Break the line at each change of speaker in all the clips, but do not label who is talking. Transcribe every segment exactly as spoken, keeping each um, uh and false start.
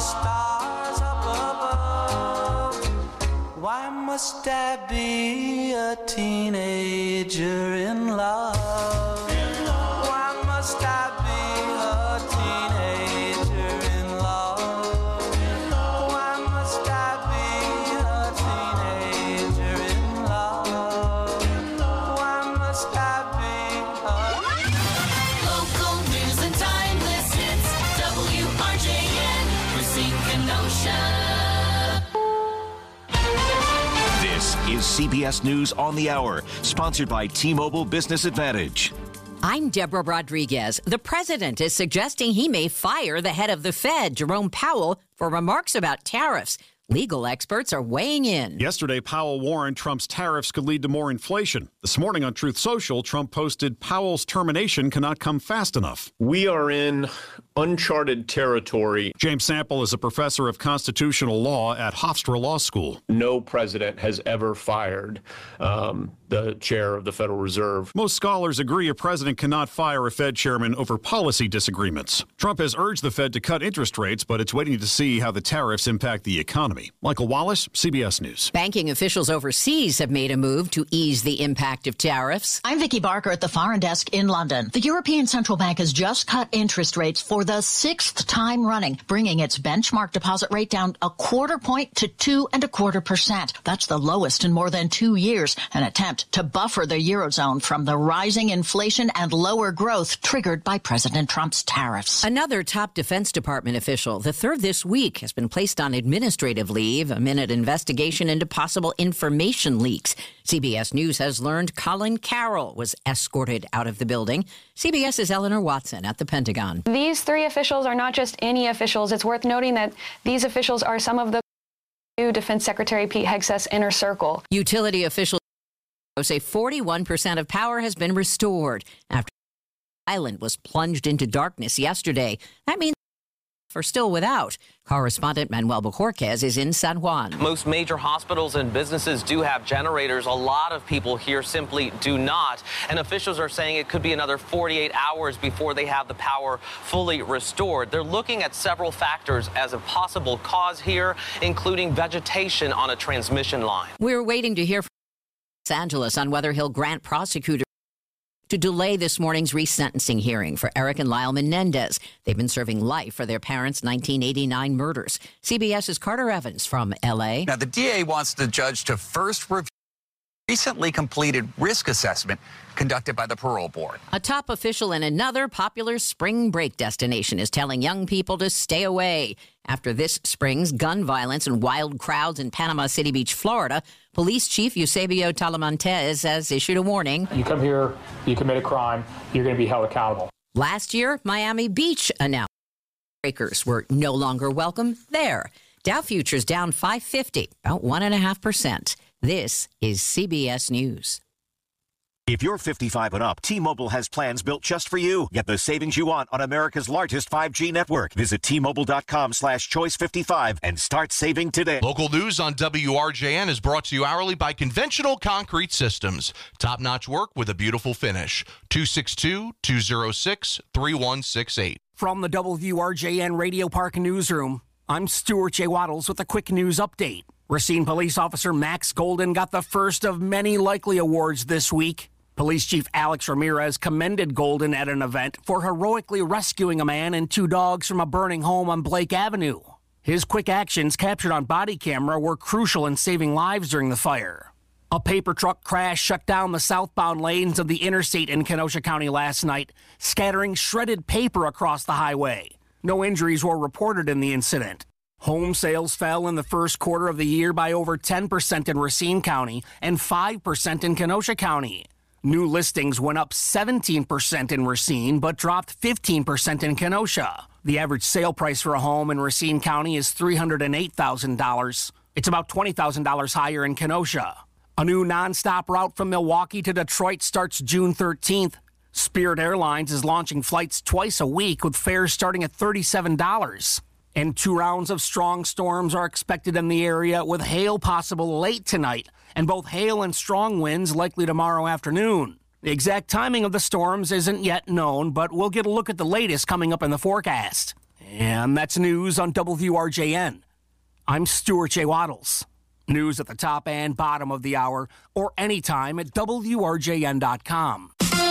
stars up above. Why must I be a teenager in love? Why must I be a teenager in love? Why must I be a teenager in love? Why must I be a...
Local news and timeless hits. W R J N, Racine, Kenosha.
This is C B S News on the Hour, sponsored by T-Mobile Business Advantage.
I'm Deborah Rodriguez. The president is suggesting he may fire the head of the Fed, Jerome Powell, for remarks about tariffs. Legal experts are weighing in.
Yesterday, Powell warned Trump's tariffs could lead to more inflation. This morning on Truth Social, Trump posted Powell's termination cannot come fast enough.
We are in uncharted territory.
James Sample is a professor of constitutional law at Hofstra Law School.
No president has ever fired um, the chair of the Federal Reserve.
Most scholars agree a president cannot fire a Fed chairman over policy disagreements. Trump has urged the Fed to cut interest rates, but it's waiting to see how the tariffs impact the economy. Michael Wallace, C B S News.
Banking officials overseas have made a move to ease the impact of tariffs.
I'm Vicky Barker at the Foreign Desk in London. The European Central Bank has just cut interest rates for the sixth time running, bringing its benchmark deposit rate down a quarter point to two and a quarter percent. That's the lowest in more than two years, an attempt to buffer the Eurozone from the rising inflation and lower growth triggered by President Trump's tariffs.
Another top Defense Department official, the third this week, has been placed on administrative leave amid an investigation into possible information leaks. C B S News has learned Colin Carroll was escorted out of the building. CBS's Eleanor Watson at the Pentagon.
These three officials are not just any officials. It's worth noting that these officials are some of the new Defense Secretary Pete Hegseth's inner circle.
Utility officials say forty-one percent of power has been restored after the island was plunged into darkness yesterday. That means are still without. Correspondent Manuel Bojorquez is in San Juan.
Most major hospitals and businesses do have generators. A lot of people here simply do not. And officials are saying it could be another forty-eight hours before they have the power fully restored. They're looking at several factors as a possible cause here, including vegetation on a transmission line.
We're waiting to hear from Los Angeles on whether he'll grant prosecutors to delay this morning's resentencing hearing for Eric and Lyle Menendez. They've been serving life for their parents' nineteen eighty-nine murders. CBS's Carter Evans from L A.
Now, the D A wants the judge to first review recently completed risk assessment conducted by the parole board.
A top official in another popular spring break destination is telling young people to stay away. After this spring's gun violence and wild crowds in Panama City Beach, Florida, Police Chief Eusebio Talamantes has issued a warning.
You come here, you commit a crime, you're going to be held accountable.
Last year, Miami Beach announced breakers were no longer welcome there. Dow futures down five fifty, about one point five percent. This is C B S News.
If you're fifty-five and up, T-Mobile has plans built just for you. Get the savings you want on America's largest five G network. Visit T-Mobile.com slash choice 55 and start saving today.
Local news on W R J N is brought to you hourly by Conventional Concrete Systems. Top-notch work with a beautiful finish. two six two, two oh six, three one six eight.
From the W R J N Radio Park Newsroom, I'm Stuart J. Waddles with a quick news update. Racine Police Officer Max Golden got the first of many likely awards this week. Police Chief Alex Ramirez commended Golden at an event for heroically rescuing a man and two dogs from a burning home on Blake Avenue. His quick actions captured on body camera were crucial in saving lives during the fire. A paper truck crash shut down the southbound lanes of the interstate in Kenosha County last night, scattering shredded paper across the highway. No injuries were reported in the incident. Home sales fell in the first quarter of the year by over ten percent in Racine County and five percent in Kenosha County. New listings went up seventeen percent in Racine, but dropped fifteen percent in Kenosha. The average sale price for a home in Racine County is three hundred eight thousand dollars. It's about twenty thousand dollars higher in Kenosha. A new nonstop route from Milwaukee to Detroit starts June thirteenth. Spirit Airlines is launching flights twice a week with fares starting at thirty-seven dollars. And two rounds of strong storms are expected in the area, with hail possible late tonight, and both hail and strong winds likely tomorrow afternoon. The exact timing of the storms isn't yet known, but we'll get a look at the latest coming up in the forecast. And that's news on W R J N. I'm Stuart J. Waddles. News at the top and bottom of the hour or anytime at W R J N dot com.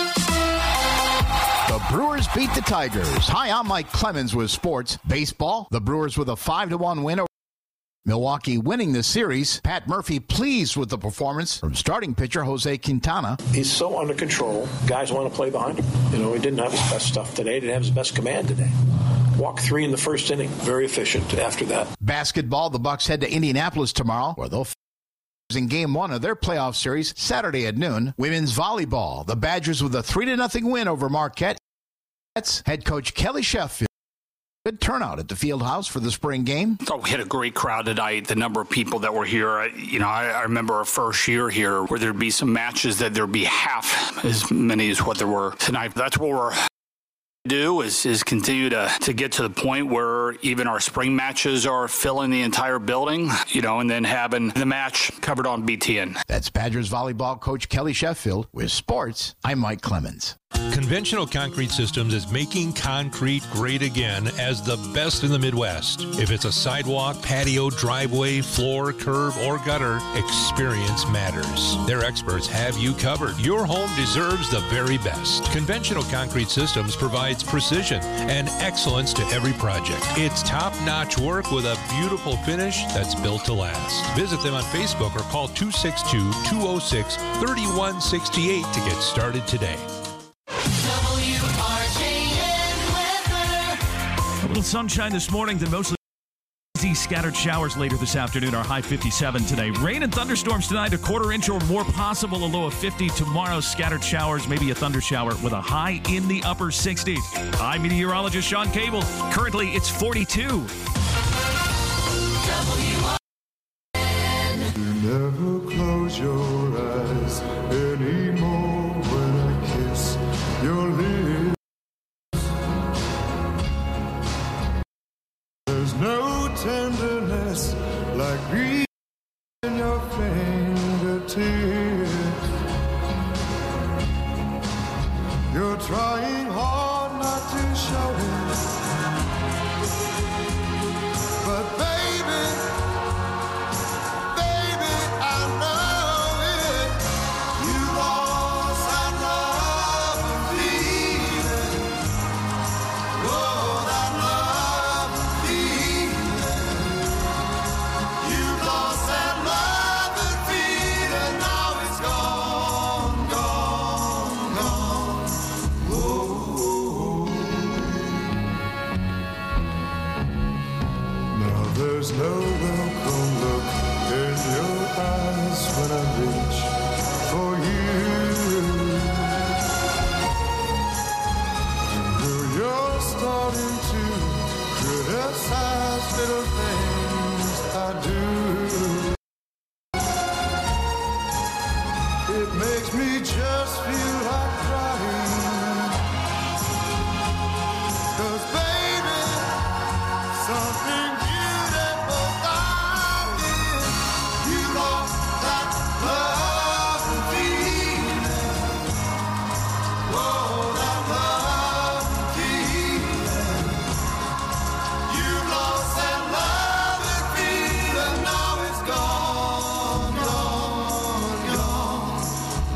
The Brewers beat the Tigers. Hi, I'm Mike Clemens with sports. Baseball, the Brewers with a five to one win over Milwaukee winning the series. Pat Murphy pleased with the performance from starting pitcher Jose Quintana.
He's so under control. Guys want to play behind him. You know, he didn't have his best stuff today. He didn't have his best command today. Walk three in the first inning. Very efficient after that. Basketball, the Bucks head to Indianapolis tomorrow, where they'll in game one of their playoff series Saturday at noon. Women's volleyball, the Badgers with a three to nothing win over Marquette. Head coach Kelly Sheffield. Good turnout at the field house for the spring game.
Oh, we had a great crowd tonight. The number of people that were here, I, you know, I, I remember our first year here where there'd be some matches that there'd be half as many as what there were tonight. That's what we're do is is continue to to get to the point where even our spring matches are filling the entire building, you know, and then having the match covered on B T N.
That's Badgers volleyball coach Kelly Sheffield. With sports, I'm Mike Clemens.
Conventional Concrete Systems is making concrete great again as the best in the Midwest. If it's a sidewalk, patio, driveway, floor, curb, or gutter, experience matters. Their experts have you covered. Your home deserves the very best. Conventional Concrete Systems provides precision and excellence to every project. It's top-notch work with a beautiful finish that's built to last. Visit them on Facebook or call two six two, two oh six, three one six eight to get started today.
W R J N weather.
A little sunshine this morning, then mostly easy scattered showers later this afternoon. Our high fifty-seven today. Rain and thunderstorms tonight, a quarter inch or more possible, a low of fifty. Tomorrow, scattered showers, maybe a thunder shower with a high in the upper sixties. I'm meteorologist Sean Cable. Currently, it's forty-two.
W R J N.
You never close your eyes anymore when I kiss your lips. There's no tenderness like grief in your fingertips. You're trying hard not to show it, but baby, baby, I know it. You lost that love and feeling. Oh, that love and feeling. You lost that love and feeling. Now it's gone, gone, gone. Whoa. Now there's no welcome look in your eyes when I reach for you. Girl, you're starting to criticize little things I do. It makes me just feel like crying. 'Cause baby, something beautiful about it. You lost that love and feeling. Whoa, that love and feeling. You lost that love and feeling. Now it's gone, gone, gone.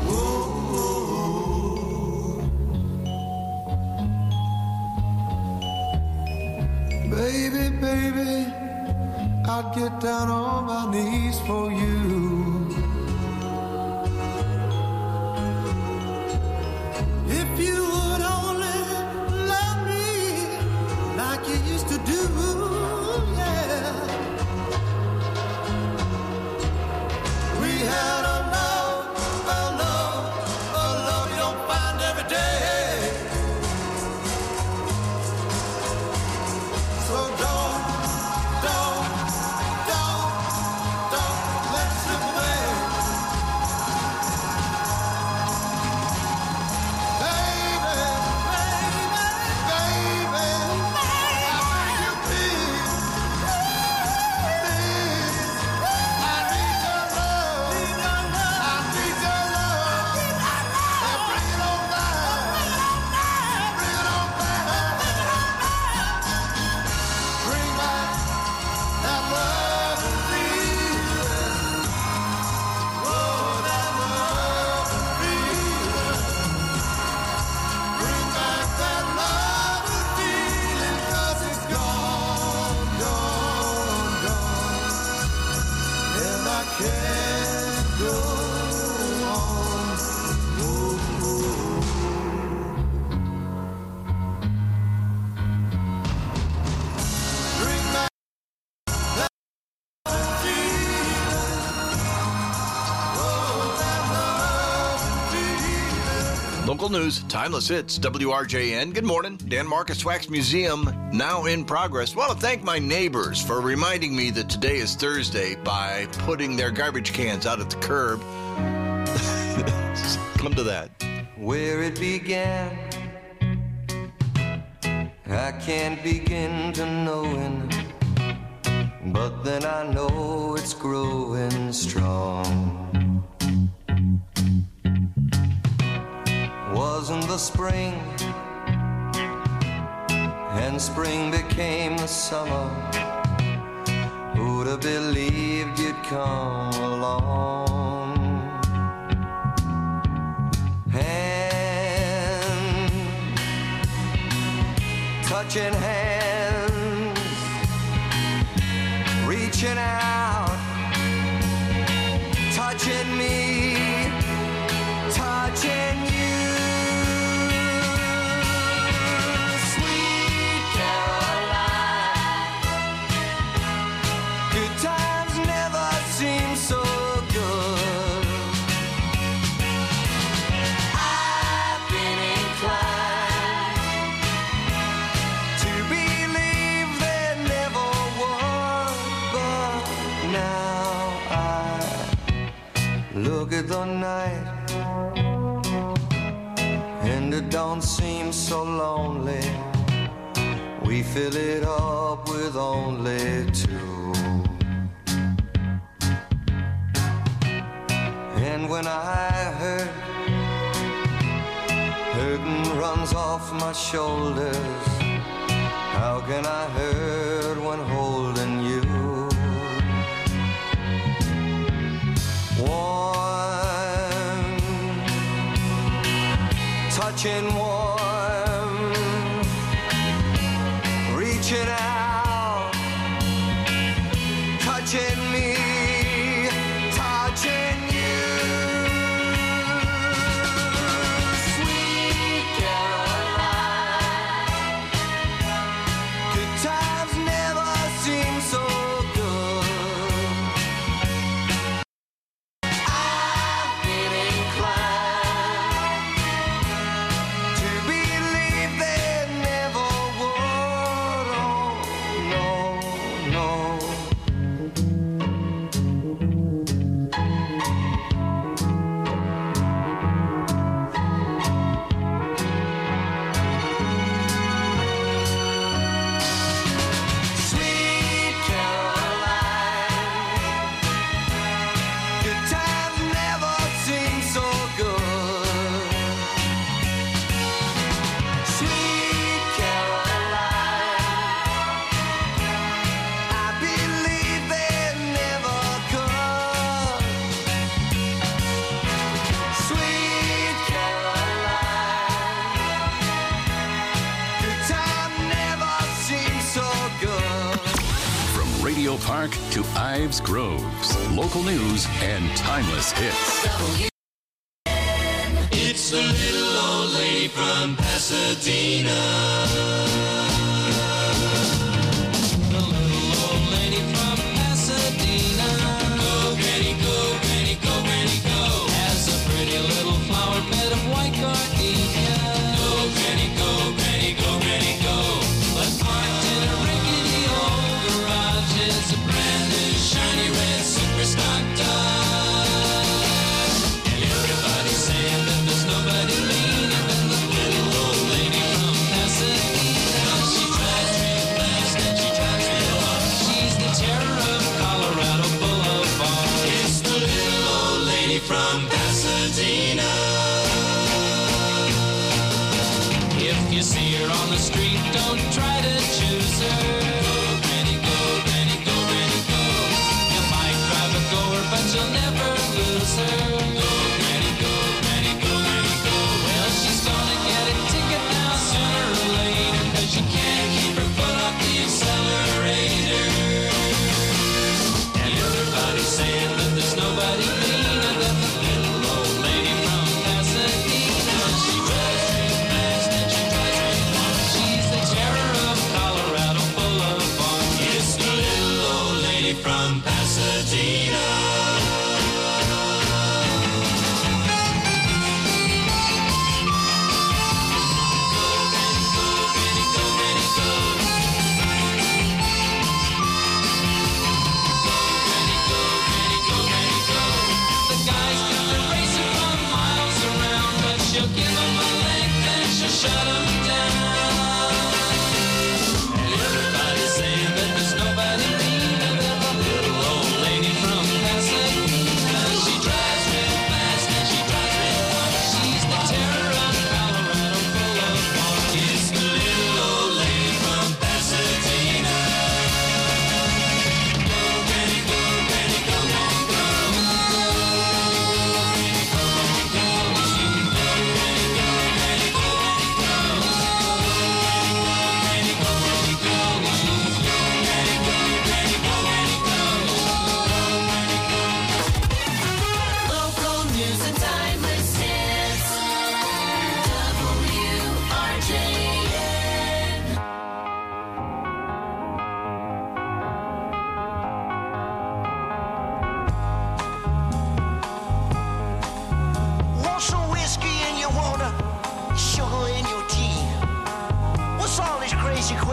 Whoa. Baby, baby, I'd get down on my knees for you. If you would only love me like you used to do, yeah. We had a love, a love, a love you don't find every day. So don't, don't, don't, don't let
Local news, timeless hits, W R J N. Good morning. Dan Marcus Wax Museum, now in progress. I want to thank my neighbors for reminding me that today is Thursday by putting their garbage cans out at the curb. Come to that.
Where it began, I can't begin to knowing, but then I know it's growing strong. Wasn't the spring, and spring became the summer. Who'd have believed you'd come along? Hand, touching hands, reaching out, touching me, touching you. The night, and it don't seem so lonely. We fill it up with only two. And when I hurt, hurting runs off my shoulders. How can I hurt when holding you? Warm, touching warm, reaching out, touching me, touching you. Sweet Caroline, good times never seem so good.
Park to Ives Groves. Local news and timeless hits.
It's the little old lady from Pasadena. The little old lady from Pasadena. Go, Granny, go, Granny, go, Granny, go. Has a pretty little flower bed of white gardenia. Go, Granny, go, Granny, go, Granny, go. But parked in a rickety old garage is a brand new shiny red super stock Dodge. And everybody's saying that there's nobody meaner than the little old lady from Pasadena. She drives real fast and she drives real hard. She's the terror of Colorado Boulevard. It's the little old lady from Pasadena. If you see her on the street, don't try to choose her. Go, Granny, go, Granny, go, Granny, go. You might drive a goer, but you'll never lose her. Go, Granny, go, Granny, go, Granny, go. Well, she's gonna get a ticket now sooner or later, 'cause she can't keep her foot off the accelerator. And everybody's saying that there's nobody meaner than the little old lady from Pasadena. She drives real fast and she drives real hard. She's the terror of Colorado Boulevard. It's the little old lady from Pasadena.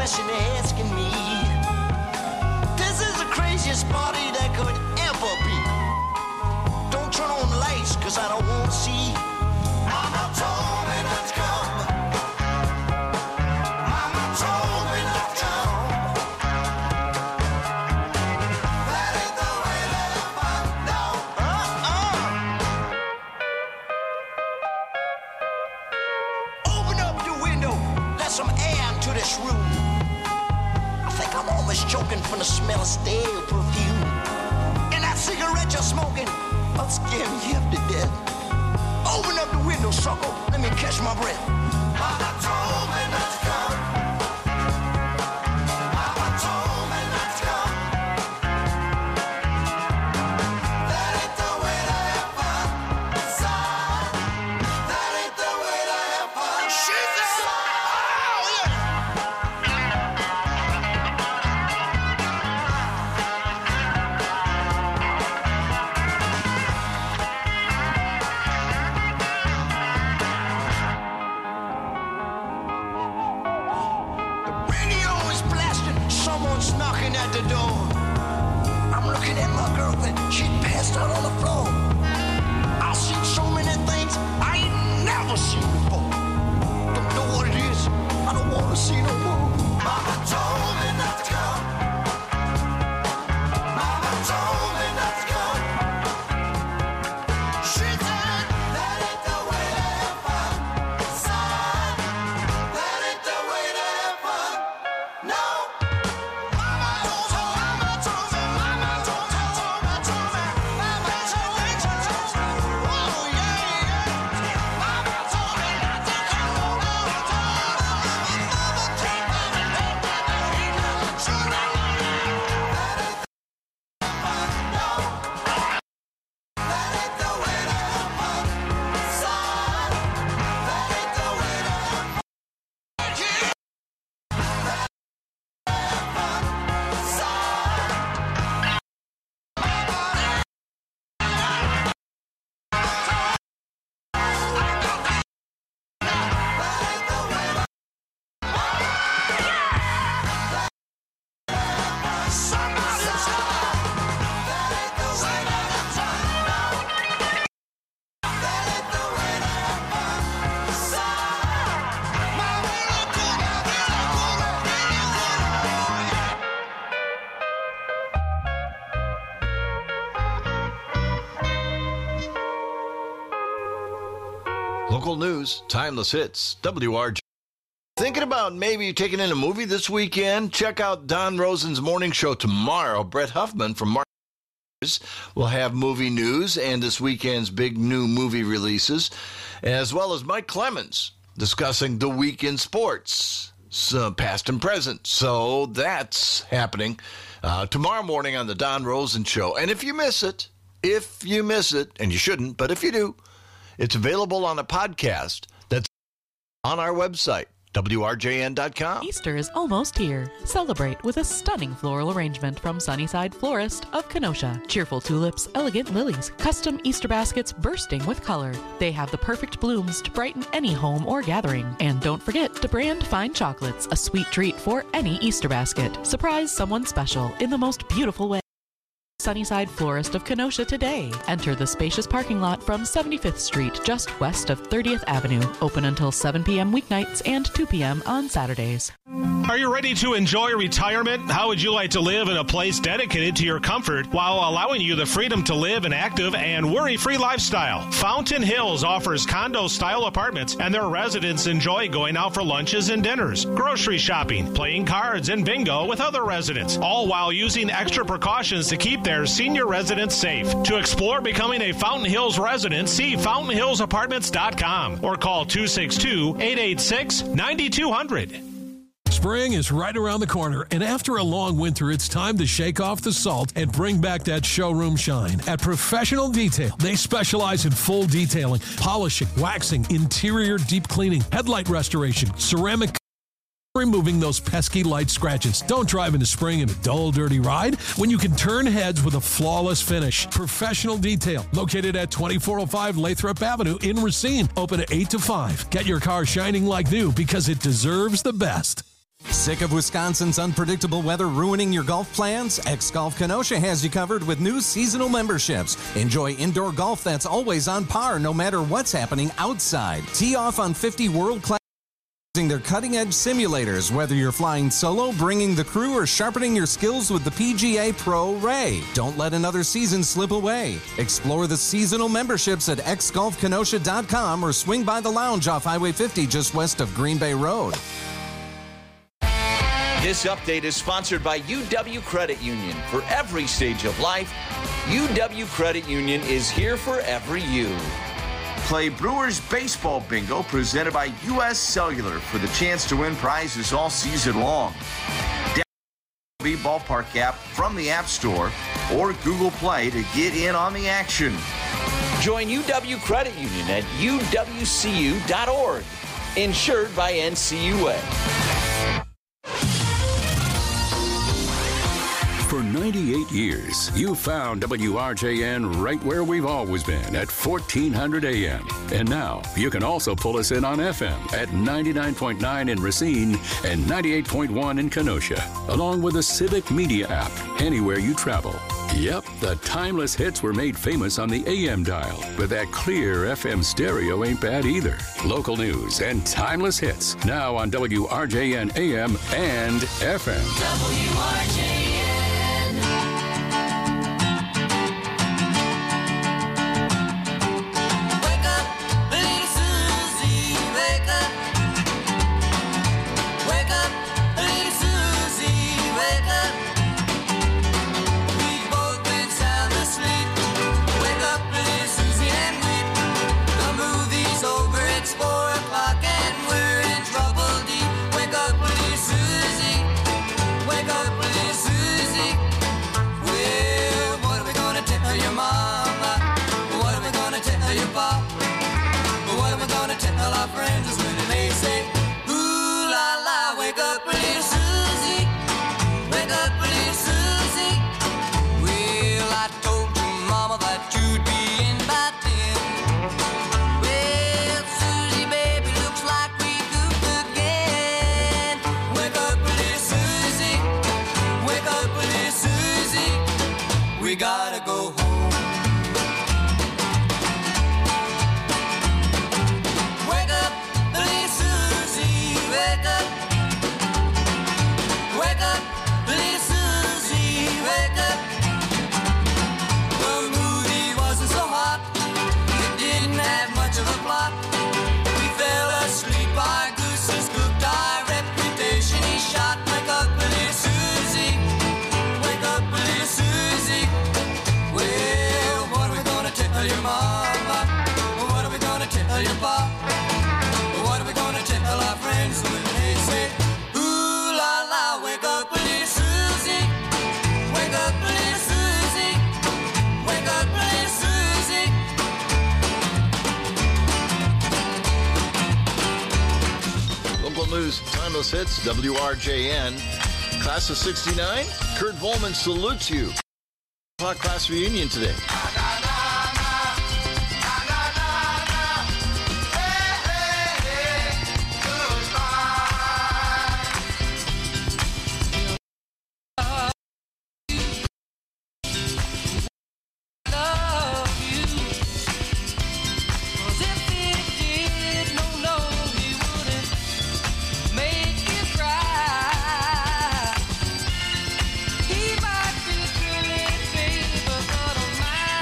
question they're asking me. This is the craziest party that could ever be. Don't turn on the lights, cause I don't want to see. Mama told me not to come. Mama told me not to come. That ain't the way that I find out. Uh-uh. Open up the window, let some air into this room. I think I'm almost choking from the smell of stale perfume. And that cigarette you're smoking, I'll scare me half to death. Open up the window, sucker. Let me catch my breath. Mama told me not to come. Mama told me not to come. That ain't the way to have fun. Son, that ain't the way to have fun. She said, oh, yeah. Someone's knocking at the door. I'm looking at my girlfriend. She passed out on the floor. I've seen so many things I ain't never seen before. Don't know what it is. I don't want to see no more. Mama told me not to come. Mama told me not to come. She said that ain't the way to have fun. Son, that ain't the way to have fun. No.
Local news, timeless hits, W R J. Thinking about maybe taking in a movie this weekend? Check out Don Rosen's morning show tomorrow. Brett Huffman from Markers will have movie news and this weekend's big new movie releases, as well as Mike Clemens discussing the week in sports, so past and present. So that's happening uh, tomorrow morning on the Don Rosen show. And if you miss it, if you miss it, and you shouldn't, but if you do, it's available on a podcast that's on our website, W R J N dot com.
Easter is almost here. Celebrate with a stunning floral arrangement from Sunnyside Florist of Kenosha. Cheerful tulips, elegant lilies, custom Easter baskets bursting with color. They have the perfect blooms to brighten any home or gathering. And don't forget to brand fine chocolates, a sweet treat for any Easter basket. Surprise someone special in the most beautiful way. Sunnyside Florist of Kenosha today. Enter the spacious parking lot from seventy-fifth Street, just west of thirtieth Avenue. Open until seven p.m. weeknights and two p.m. on Saturdays.
Are you ready to enjoy retirement? How would you like to live in a place dedicated to your comfort while allowing you the freedom to live an active and worry-free lifestyle? Fountain Hills offers condo-style apartments, and their residents enjoy going out for lunches and dinners, grocery shopping, playing cards, and bingo with other residents, all while using extra precautions to keep their senior residents safe. To explore becoming a Fountain Hills resident, see fountain hills apartments dot com or call two six two, eight eight six, nine two zero zero.
Spring is right around the corner, and after a long winter, it's time to shake off the salt and bring back that showroom shine. At Professional Detail, they specialize in full detailing, polishing, waxing, interior deep cleaning, headlight restoration, ceramic, removing those pesky light scratches. Don't drive into spring in a dull, dirty ride when you can turn heads with a flawless finish. Professional Detail, located at twenty-four oh five Lathrop Avenue in Racine, open at eight to five. Get your car shining like new because it deserves the best.
Sick of Wisconsin's unpredictable weather ruining your golf plans? X-Golf Kenosha has you covered with new seasonal memberships. Enjoy indoor golf that's always on par no matter what's happening outside. Tee off on fifty world-class using their cutting-edge simulators, whether you're flying solo, bringing the crew, or sharpening your skills with the P G A Pro Ray. Don't let another season slip away. Explore the seasonal memberships at x golf kenosha dot com or swing by the lounge off Highway fifty just west of Green Bay Road.
This update is sponsored by U W Credit Union. For every stage of life, U W Credit Union is here for every you.
Play Brewers Baseball Bingo presented by U S Cellular for the chance to win prizes all season long. Download the Ballpark app from the App Store or Google Play to get in on the action.
Join U W Credit Union at u w c u dot org. Insured by N C U A.
For ninety-eight years, you found W R J N right where we've always been at fourteen hundred A M. And now you can also pull us in on F M at ninety-nine point nine in Racine and ninety-eight point one in Kenosha, along with the Civic Media app anywhere you travel. Yep, the timeless hits were made famous on the A M dial, but that clear F M stereo ain't bad either. Local news and timeless hits now on W R J N A M and F M.
W R J N. We gotta go home. Wake up, little Susie, wake up. Wake up, little Susie, wake up. The movie wasn't so hot, it didn't have much of a plot. We fell asleep, our gooses cooked, our reputation he shot. Wake up, little Susie, wake up, little Susie. Well, what are we gonna tell your mama? What are we gonna tell your pop? What are we gonna tell our friends when they say, ooh la la, wake up, little Susie. Wake up, little Susie. Wake up, little Susie.
Local news, timeless hits, W R J N. Class of sixty-nine, Kurt Volman salutes you. Class reunion today.
He might be thrilling, baby, but I don't mind.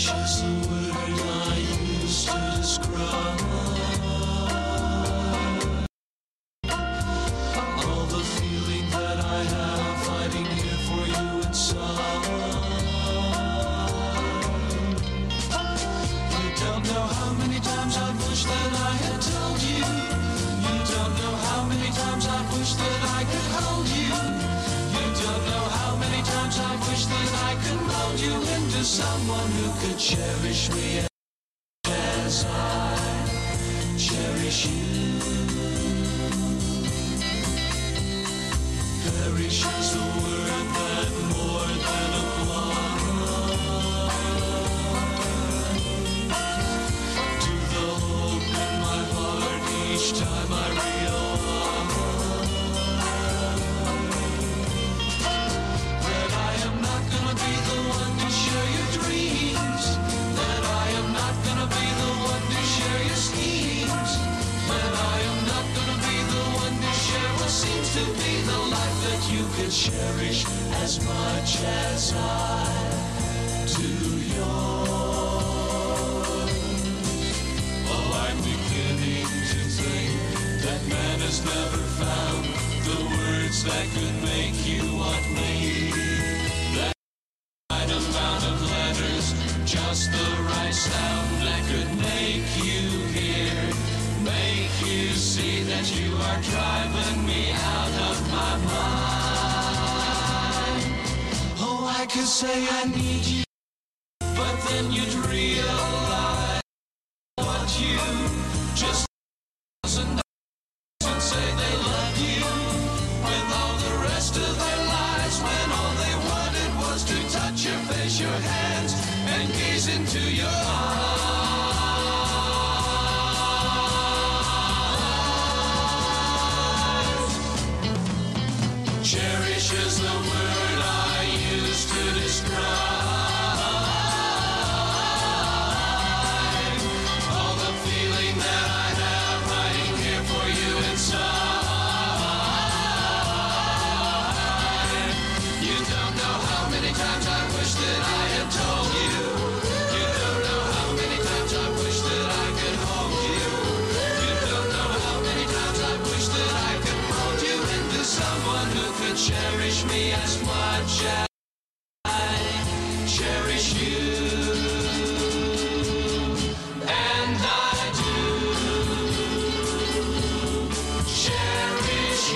is the word I use to describe all the feeling that I have fighting here for you inside. You don't know how many times I've wished that I had told you. You don't know how many times I've wished that I could hold you. You don't know how many times I've wished that I could mold you into someone who could cherish me as I cherish you. Perish is the word that more than applies to the hope in my heart each time I realize that I am not gonna be the one to share your dreams, that I am not gonna be the one to share your schemes, that I am not gonna be the one to share what seems to be the life that you could cherish as much as I do yours. Oh, I'm beginning to think that man has never found the words that could make you want me. That right amount of letters, just the right sound that could make you hear, make you see that you are driving me out of my mind. Oh, I could say I need you, but then you'd realize what you just doesn't and say they love you with all the rest of their lives, when all they wanted was to touch your face, your hands, and gaze into your eyes. Cherish is the word I use to describe all the feeling that I have hiding here for you inside. You don't know how many times I wish that I had told you. You don't know how many times I wish that I could hold you. You don't know how many times I wish that I could mold you into someone who could cherish me as much as I cherish you. And I do cherish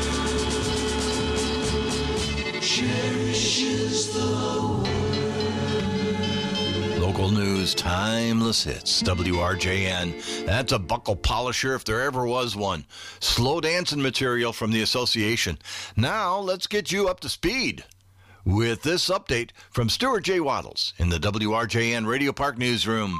you. Cherish is the
Local news, timeless hits, W R J N. That's a buckle polisher if there ever was one. Slow dancing material from the association. Now let's get you up to speed with this update from Stuart J. Waddles in the W R J N Radio Park Newsroom.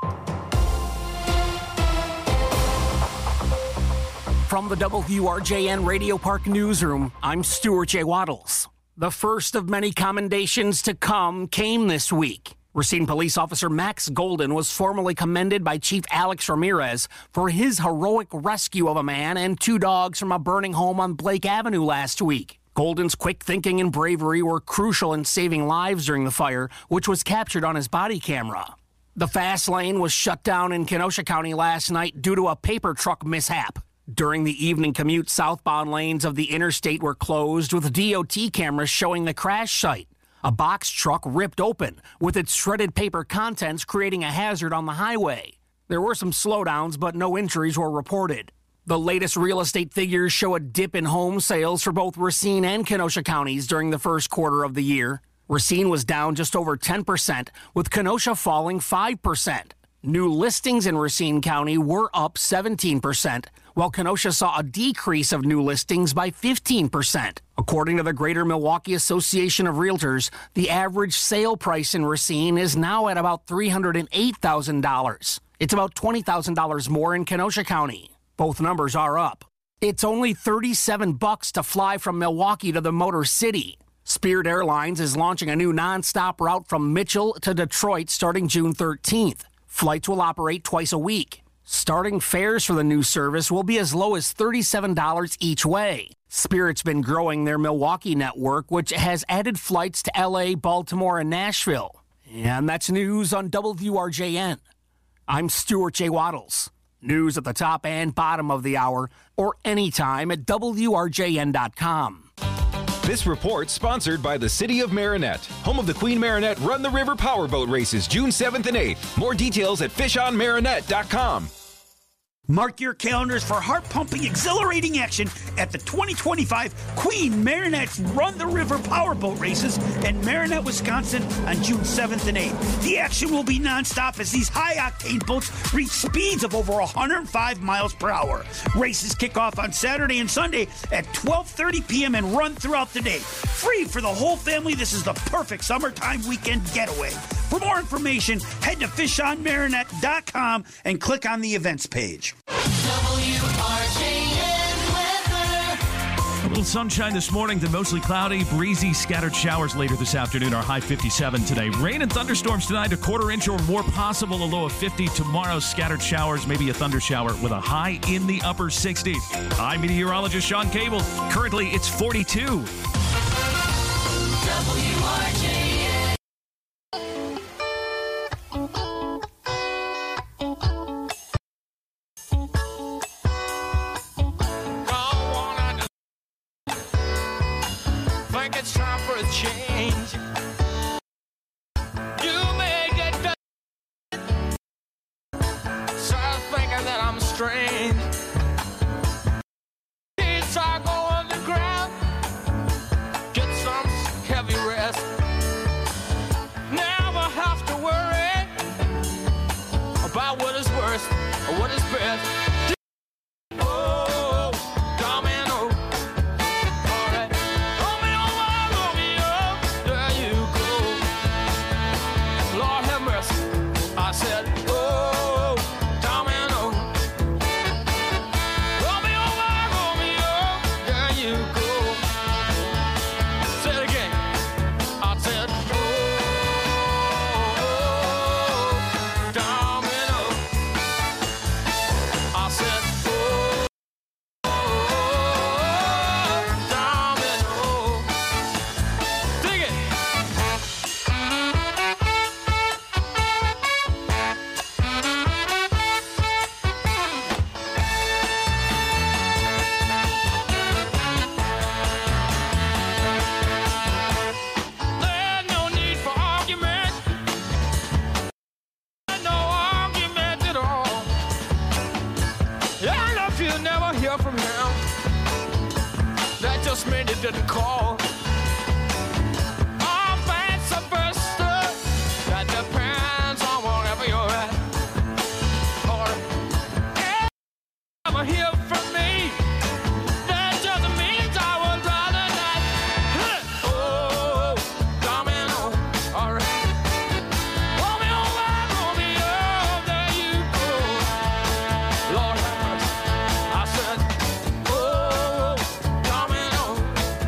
From the W R J N Radio Park Newsroom, I'm Stuart J. Waddles. The first of many commendations to come came this week. Racine Police Officer Max Golden was formally commended by Chief Alex Ramirez for his heroic rescue of a man and two dogs from a burning home on Blake Avenue last week. Golden's quick thinking and bravery were crucial in saving lives during the fire, which was captured on his body camera. The fast lane was shut down in Kenosha County last night due to a paper truck mishap. During the evening commute, southbound lanes of the interstate were closed with D O T cameras showing the crash site. A box truck ripped open, with its shredded paper contents creating a hazard on the highway. There were some slowdowns, but no injuries were reported. The latest real estate figures show a dip in home sales for both Racine and Kenosha counties during the first quarter of the year. Racine was down just over ten percent, with Kenosha falling five percent. New listings in Racine County were up seventeen percent, while Kenosha saw a decrease of new listings by fifteen percent. According to the Greater Milwaukee Association of Realtors, the average sale price in Racine is now at about three hundred eight thousand dollars. It's about twenty thousand dollars more in Kenosha County. Both numbers are up. It's only thirty-seven bucks to fly from Milwaukee to the Motor City. Spirit Airlines is launching a new nonstop route from Mitchell to Detroit starting June thirteenth. Flights will operate twice a week. Starting fares for the new service will be as low as thirty-seven dollars each way. Spirit's been growing their Milwaukee network, which has added flights to L A, Baltimore, and Nashville. And that's news on W R J N. I'm Stuart J. Waddles. News at the top and bottom of the hour, or anytime at W R J N dot com.
This report sponsored by the City of Marinette, home of the Queen Marinette Run the River Powerboat Races, June seventh and eighth. More details at fish on marinette dot com.
Mark your calendars for heart-pumping, exhilarating action at the twenty twenty-five Queen Marinette's Run the River Powerboat Races in Marinette, Wisconsin on June seventh and eighth. The action will be nonstop as these high-octane boats reach speeds of over one hundred five miles per hour. Races kick off on Saturday and Sunday at twelve thirty p.m. and run throughout the day. Free for the whole family, this is the perfect summertime weekend getaway. For more information, head to fish on marinette dot com and click on the events page.
W R J N weather.
A little sunshine this morning, then mostly cloudy, breezy, scattered showers later this afternoon. Our high fifty-seven today. Rain and thunderstorms tonight, a quarter inch or more possible, a low of fifty. Tomorrow, scattered showers, maybe a thunder shower with a high in the upper sixties. I'm meteorologist Sean Cable. Currently, it's forty-two.
W R J N. It's time for a change. You may get done. Start thinking that I'm strange. Kids are going to ground. Get some heavy rest. Never have to worry about what is worst or what is best. Didn't call. All facts are bursted. That depends on whatever you're at. Or ever hear from me. That doesn't mean I would rather not. Oh, domino. All right. Romeo, Romeo, there you go. Lord have mercy. I said, oh, domino.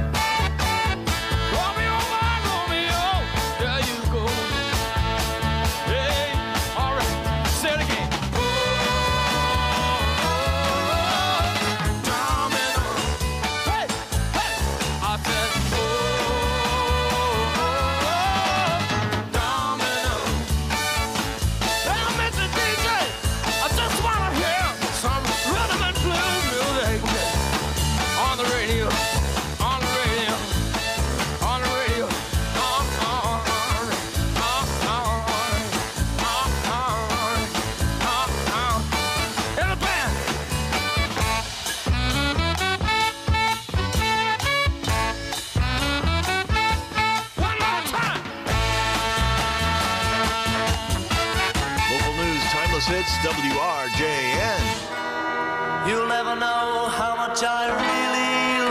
Hits W R J N.
You'll never know how much I really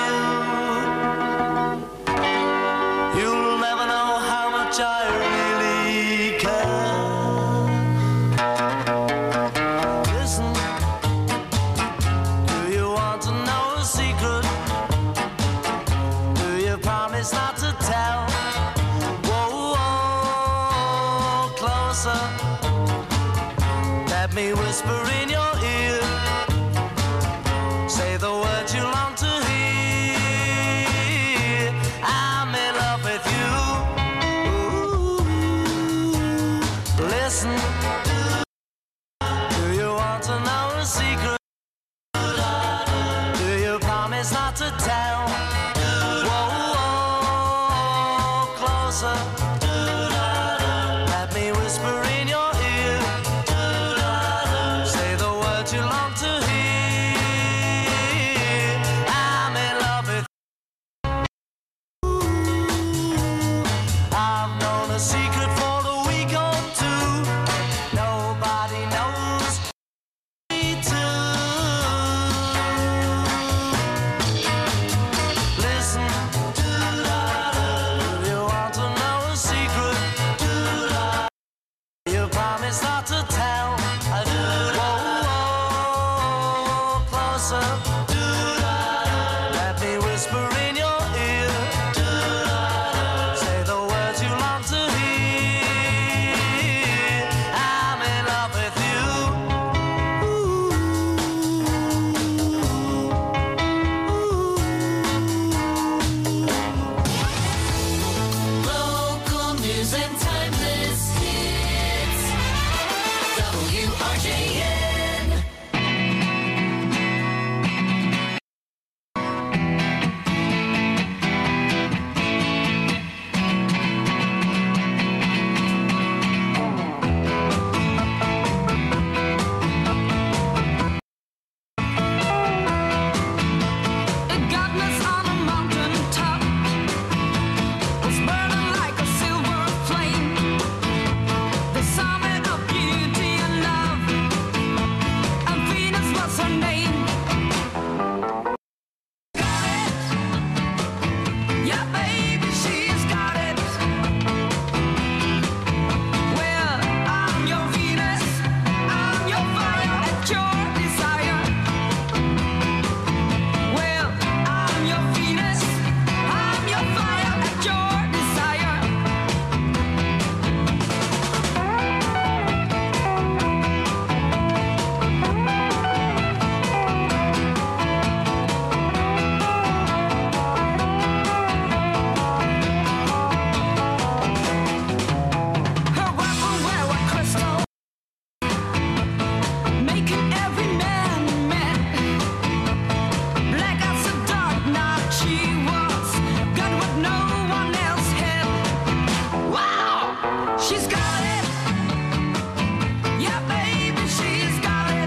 love you. You'll never know how much I really care. Listen, do you want to know a secret? Do you promise not to tell? Whoa, whoa, closer. Let me whisper in your ear. Say the words you long to hear. I'm in love with you. Ooh. closer. Let me whisper in your ear. Say the words you long to hear. I'm in love with you. I've known a secret for a week or two. Nobody knows me too. Listen, do you want to know a secret? You promise not to tell. Whoa, whoa, closer. Let me whisper in your ear. Say the words you long to hear. I'm in love with you.
Local news and timeless hits. W R J N.
It got us on a mountain top. Was burning like a silver flame. The summit of beauty and love. And Venus was her name. Got it. Yeah, baby, she's got it. Well, I'm your Venus. I'm your fire at your desire. Well, I'm your Venus, I'm your fire at your desire. Her weapon were a crystal, making every man mad. Black as a dark night she was, got what no one else had. Wow, she's got it. Yeah, baby, she's got it.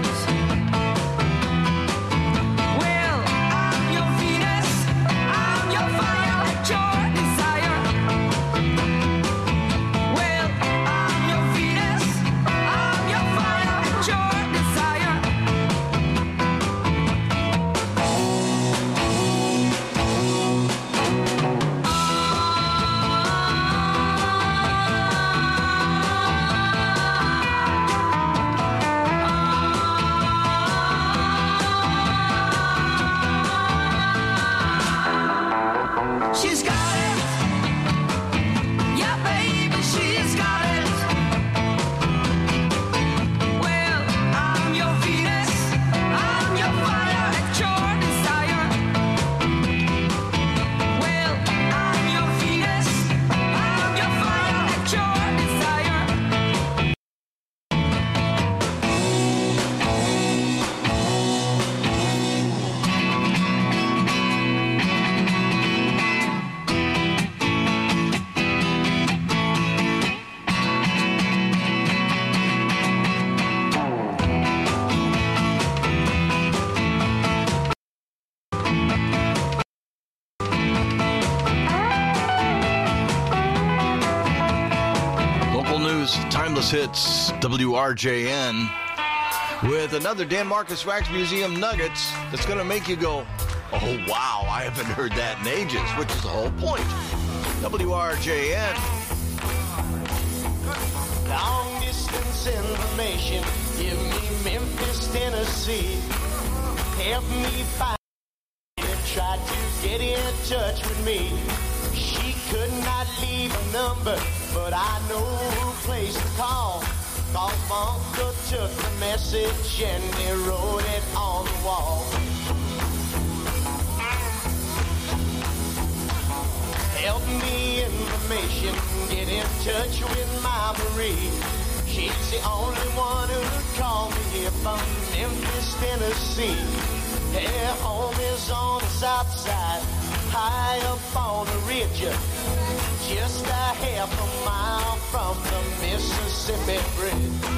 Well, I'm your Venus, I'm your fire at your desire. Well, I'm your Venus, I'm your fire at your desire. She's got it. Yeah, baby, she's got it. Well, I'm your Venus, I'm your fire at your desire. Well, I'm your Venus, I'm your fire at your desire.
Local news, timeless hits, W R J N, with another Dan Marcus Wax Museum Nuggets that's going to make you go, oh, wow, I haven't heard that in ages, which is the whole point. W R J N.
Long distance information. Give me Memphis, Tennessee. Help me find. Tried to get in touch with me. She could not leave a number, but I know who place to call. Cause my uncle took the message and he wrote it on the wall. Help me information, get in touch with my Marie. She's the only one who called me here from Memphis, Tennessee. Her home is on the south side, high up on the ridge, just a half a mile from the Mississippi Bridge.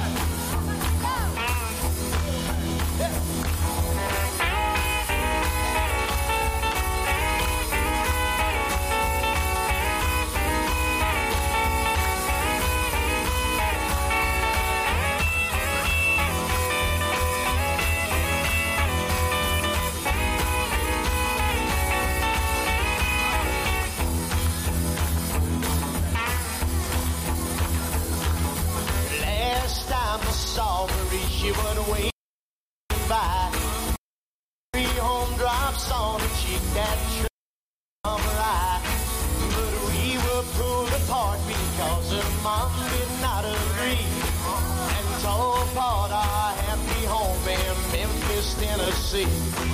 She would wait by three home drops on her cheek that tree from her eye. But we were pulled apart because her mom did not agree and tore apart our happy home in Memphis, Tennessee.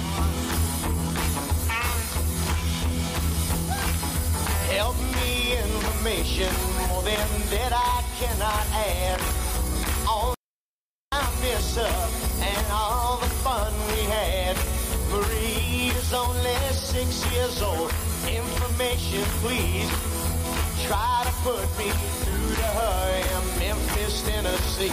Help me information more than that I cannot add. All I miss her and all the fun we had. Marie is only six years old. Information, please. Try to put me through to her in Memphis, Tennessee.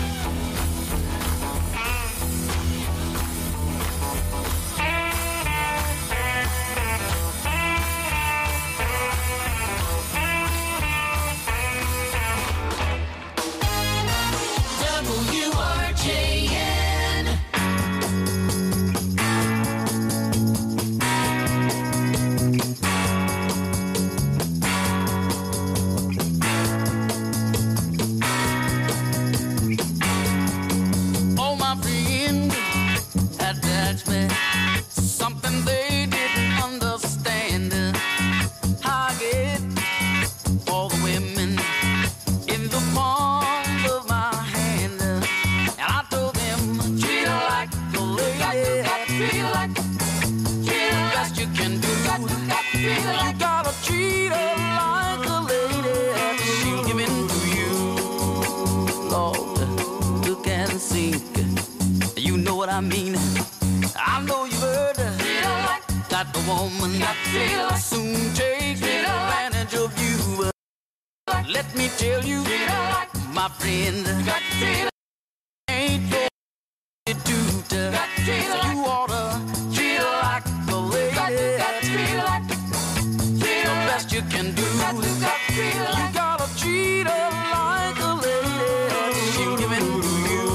W R J N.
Oh, my friend attached me something they didn't understand. I get all the women in the palm of my hand, and I told them treat her like a lady. Got to treat her like, treat her best you can do. Got to, got to treat her like, you gotta treat her like a lady. She'll give in to you, Lord. Look and sink. You know what I mean. I know you've heard that the woman that soon take advantage of you. Let me tell you, my friend, ain't no dude. So you oughta treat her like a lady. The best you can do. You gotta treat her like a lady. She'll give in to you,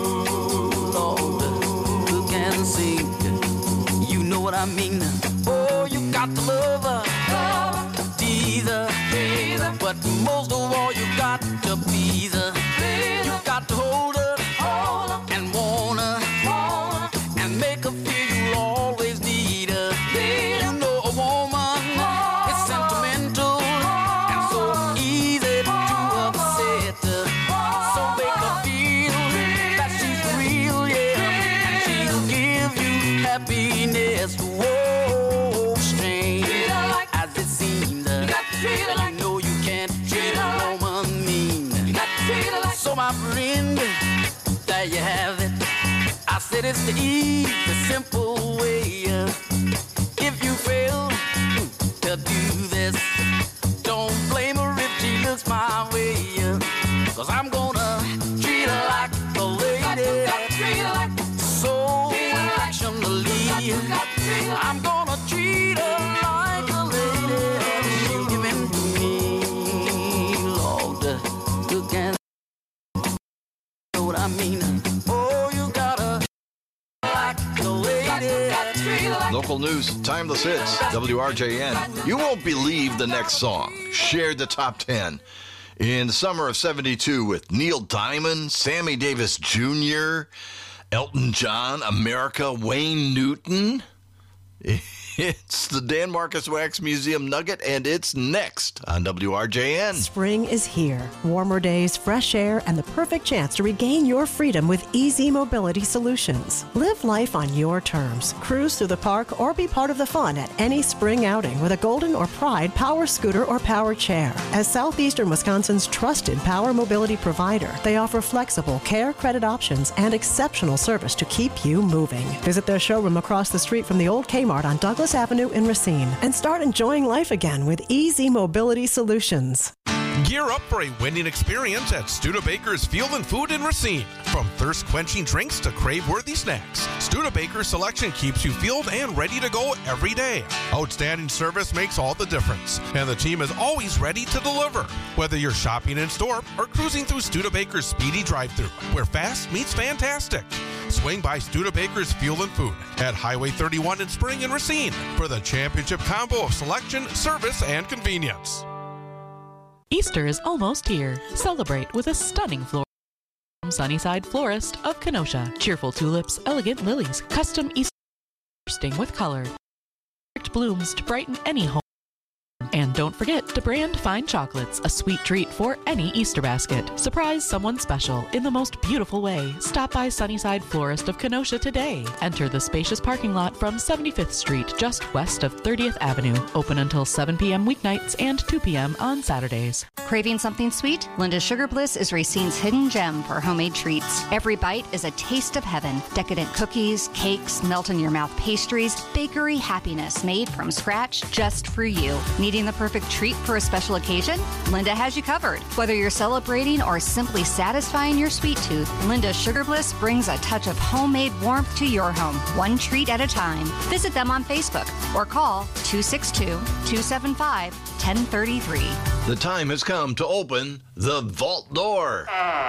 Lord. Look and see. You know what I mean. Oh, you got to love her, tease her, but most of all, you got to please her. You got to hold her and want her and make her feel you always need her. You know a woman is sentimental and so easy to upset her. So make her feel that she's real, yeah, and she'll give you happiness. Whoa, strange as it seems, you know you can't treat a woman mean. So my friend, there you have it. I said it's the easy, simple way. If you fail to do this, don't blame her if she looks my way. Cause I'm gonna treat her like a lady, so affectionately. I'm gonna treat her like a lady. She'll give in to me, Lord. Look and know what I mean. Oh, you gotta like a lady.
Local news, timeless hits, W R J N. You won't believe the next song. Shared the top ten in the summer of seventy-two with Neil Diamond, Sammy Davis Junior, Elton John, America, Wayne Newton. It's the Dan Marcus Wax Museum Nugget, and it's next on W R J N.
Spring is here. Warmer days, fresh air, and the perfect chance to regain your freedom with Easy Mobility Solutions. Live life on your terms. Cruise through the park or be part of the fun at any spring outing with a Golden or Pride power scooter or power chair. As Southeastern Wisconsin's trusted power mobility provider, they offer flexible care credit options and exceptional service to keep you moving. Visit their showroom across the street from the old Kmart on Douglas Douglas Avenue in Racine, and start enjoying life again with Easy Mobility Solutions.
Gear up for a winning experience at Studebaker's Field and Food in Racine. From thirst-quenching drinks to crave-worthy snacks, Studebaker's selection keeps you fueled and ready to go every day. Outstanding service makes all the difference, and the team is always ready to deliver. Whether you're shopping in store or cruising through Studebaker's speedy drive-thru, where fast meets fantastic. Swing by Studebaker's Fuel and Food at Highway thirty-one in Spring and Racine for the championship combo of selection, service, and convenience.
Easter is almost here. Celebrate with a stunning floral from Sunnyside Florist of Kenosha. Cheerful tulips, elegant lilies, custom Easter bursting with color. Perfect blooms to brighten any home. And don't forget to brand fine chocolates, a sweet treat for any Easter basket. Surprise someone special in the most beautiful way. Stop by Sunnyside Florist of Kenosha today. Enter the spacious parking lot from seventy-fifth Street, just west of thirtieth Avenue. Open until seven p.m. weeknights and two p.m. on Saturdays.
Craving something sweet? Linda's Sugar Bliss is Racine's hidden gem for homemade treats. Every bite is a taste of heaven. Decadent cookies, cakes, melt-in-your-mouth pastries, bakery happiness made from scratch just for you. Needing the perfect treat for a special occasion? Linda has you covered. Whether you're celebrating or simply satisfying your sweet tooth, Linda's Sugar Bliss brings a touch of homemade warmth to your home, one treat at a time. Visit them on Facebook or call two six two, two seven five, one zero three three.
The time has come to open the vault door.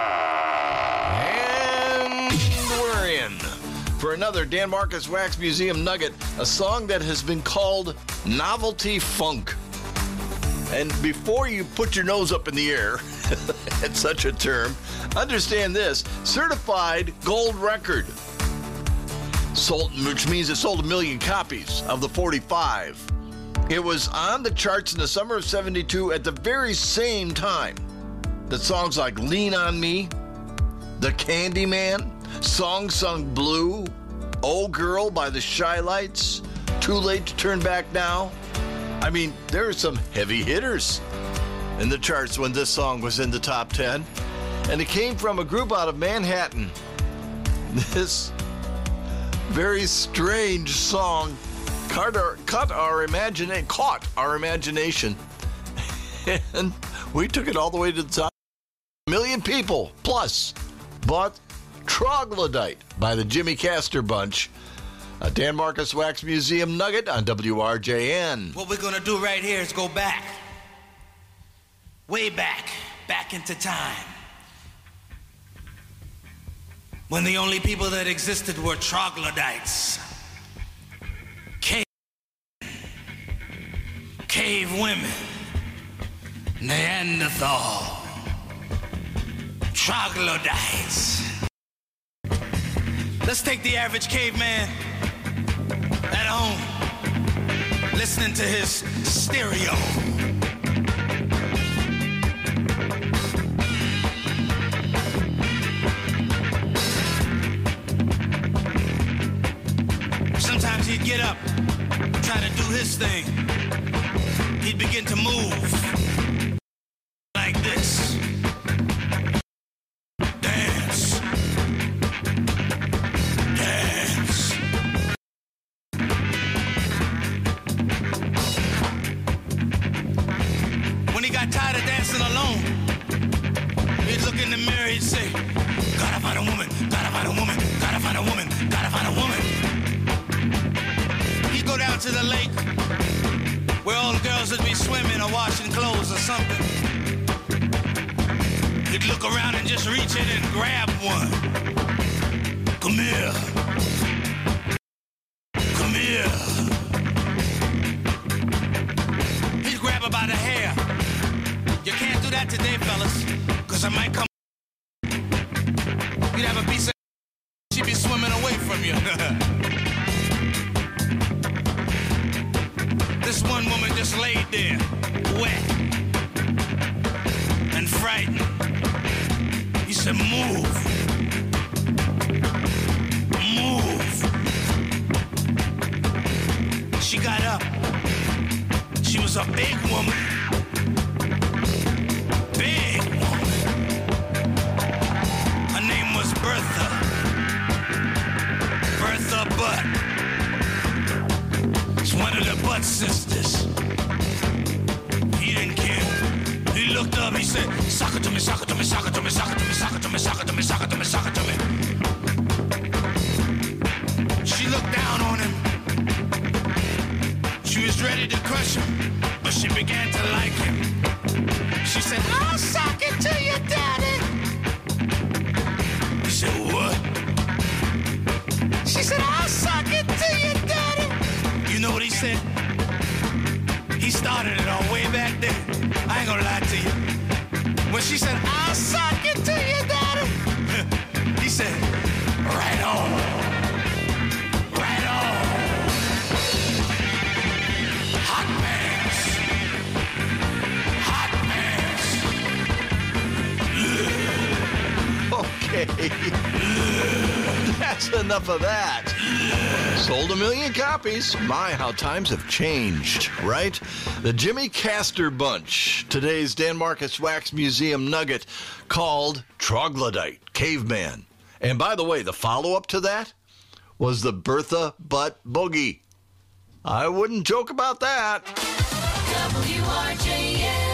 And we're in for another Dan Marcus Wax Museum Nugget, a song that has been called novelty funk. And before you put your nose up in the air at such a term, understand this: certified gold record. Sold, which means it sold a million copies of the forty-five. It was on the charts in the summer of seventy-two at the very same time that songs like Lean on Me, The Candyman, Song Sung Blue, Oh Girl by the Shy-Lights, Too Late to Turn Back Now. I mean, there are some heavy hitters in the charts when this song was in the top ten. And it came from a group out of Manhattan. This very strange song cut our, cut our imagine, caught our imagination. And we took it all the way to the top. A million people plus bought Troglodyte by the Jimmy Castor Bunch. A Dan Marcus Wax Museum Nugget on W R J N.
What we're gonna do right here is go back. Way back. Back into time. When the only people that existed were troglodytes. Cave, cave women. Neanderthal. Troglodytes. Let's take the average caveman at home, listening to his stereo. Sometimes he'd get up, try to do his thing. He'd begin to move like this. Dance. Dance. When he got tired of dancing alone, he'd look in the mirror, he'd say, gotta find a woman, gotta find a woman, gotta find a woman, gotta find a woman. He'd go down to the lake where all the girls would be swimming or washing clothes or something. He'd look around and just reach in and grab one. Come here. Come here. He'd grab her by the hair. You can't do that today, fellas, because I might come. You'd have a piece of she'd be swimming away from you. This one woman just laid there, wet and frightened. He said, move. Move. She got up. She was a big woman. Big woman. Her name was Bertha. Bertha Butt. It's one looked up, he said, suck it to me, suck it to me, suck it to me, suck it to me, suck it to me, suck it to me, suck it to me, suck it to me. She looked down on him. She was ready to crush him, but she began to like him. She said, I'll suck it to you, daddy. He said, what? She said, I'll suck it to you, daddy. You know what he said? He started it all way back there. I ain't gonna lie to you. When she said, I'll suck it to you, daddy, he said, right on. Right on. Hot pants. Hot pants.
Okay. That's enough of that. Sold a million copies. My, how times have changed, right? The Jimmy Castor Bunch. Today's Dan Marcus Wax Museum nugget called Troglodyte Caveman. And by the way, the follow-up to that was the Bertha Butt Boogie. I wouldn't joke about that.
W R J N.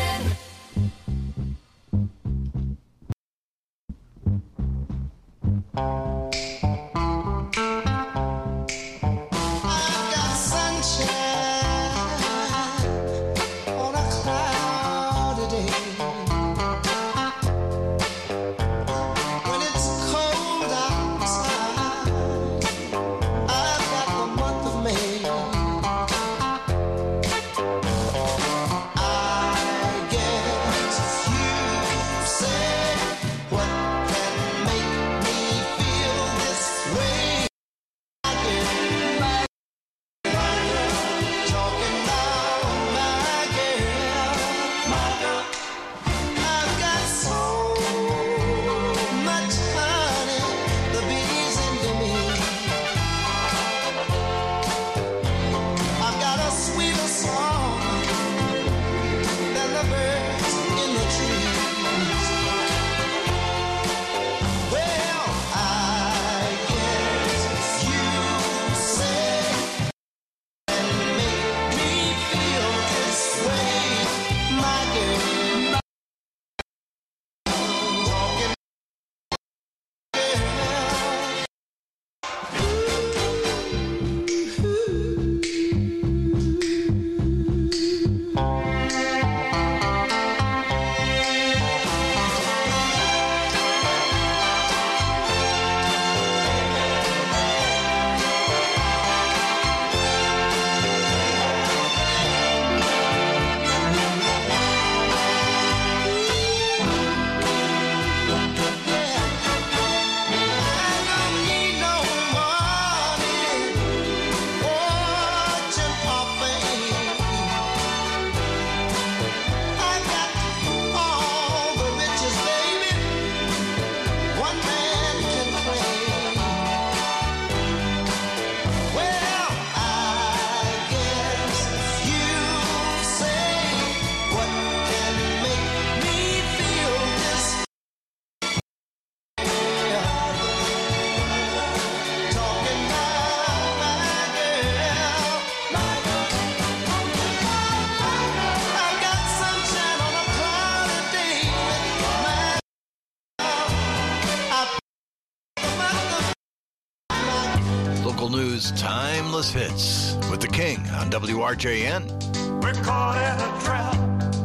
News Timeless Hits with the King on W R J N.
We're caught in a trap.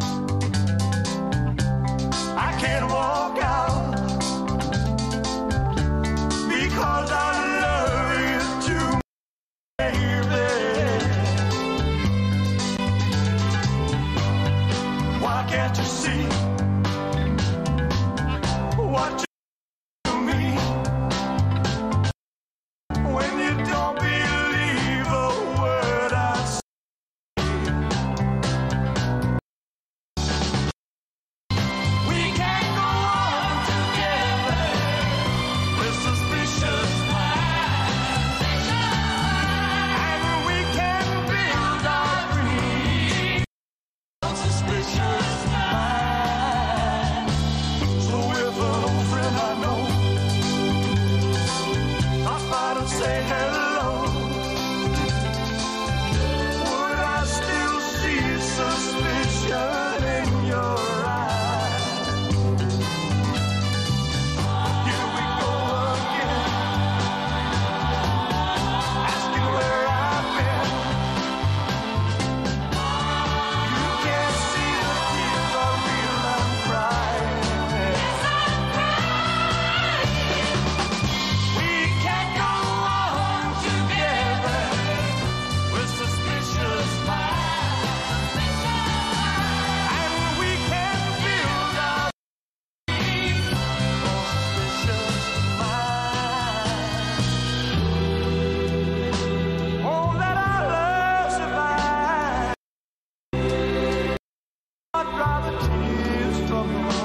I can't walk out because I love you too, baby. Why can't you see what you from the